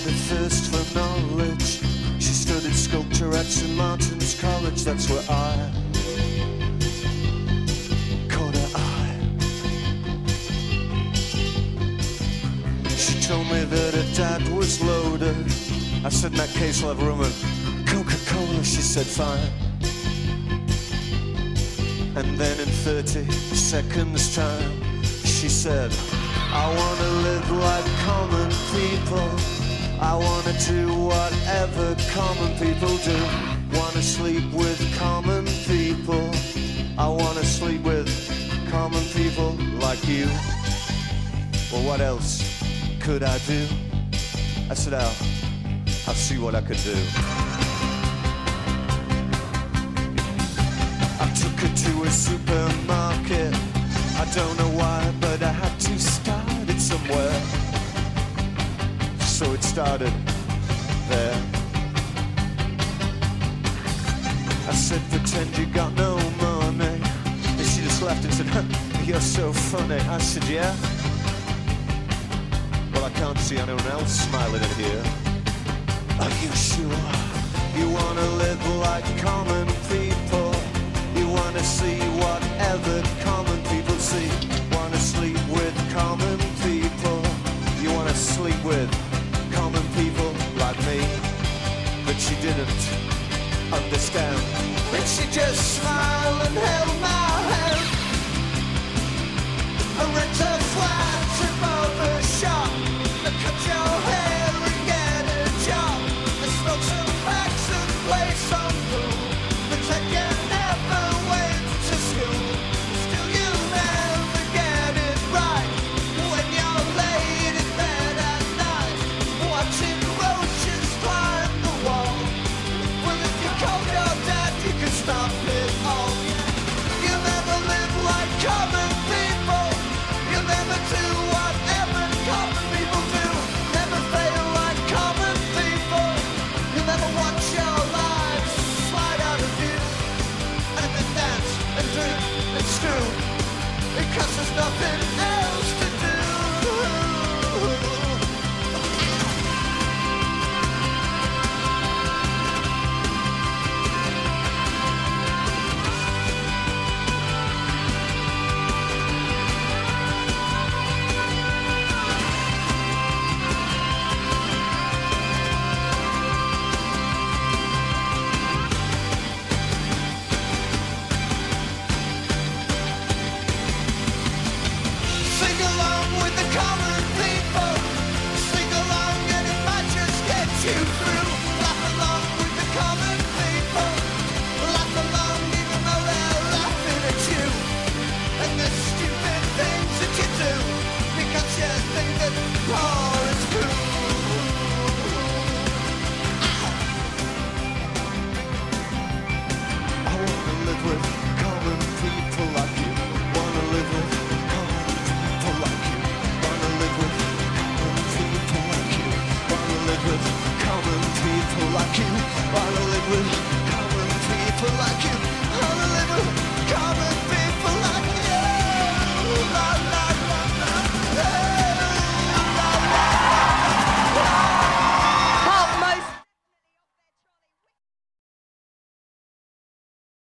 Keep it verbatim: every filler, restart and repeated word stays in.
the thirst for knowledge. She studied sculpture at Saint Martin's College. That's where I caught her eye. She told me that her dad was loaded. I said, in that case I'll have rum and Coca-Cola. She said, fine. And then in thirty seconds time, she said, I wanna live like common people. I wanna do whatever common people do. Wanna sleep with common people. I wanna sleep with common people like you. Well, what else could I do? I said, I'll, I'll see what I could do. I took her to a supermarket. I don't know why, but I had to start it somewhere. So it started there. I said, pretend you got no money. And she just laughed and said, you're so funny. I said, yeah. Well, I can't see anyone else smiling in here. Are you sure you wanna live like common people? You wanna see whatever common people see? Wanna sleep with common people? You wanna sleep with common people like me? But she didn't understand. And she just smiled and held my hand. I rent a flat in Barber shop. I cut your hair and get a job. I smoke some packs and play some pool. Pretend you never went to school. Still you never get it right. When you're laid in bed at night, watching roaches climb the wall. Well, if you call your dad, you can stop it all. You never live like common people. You never do whatever common people do. Never fail like common people. You never watch your lives slide out of view. And then dance and drink and screw. Because there's nothing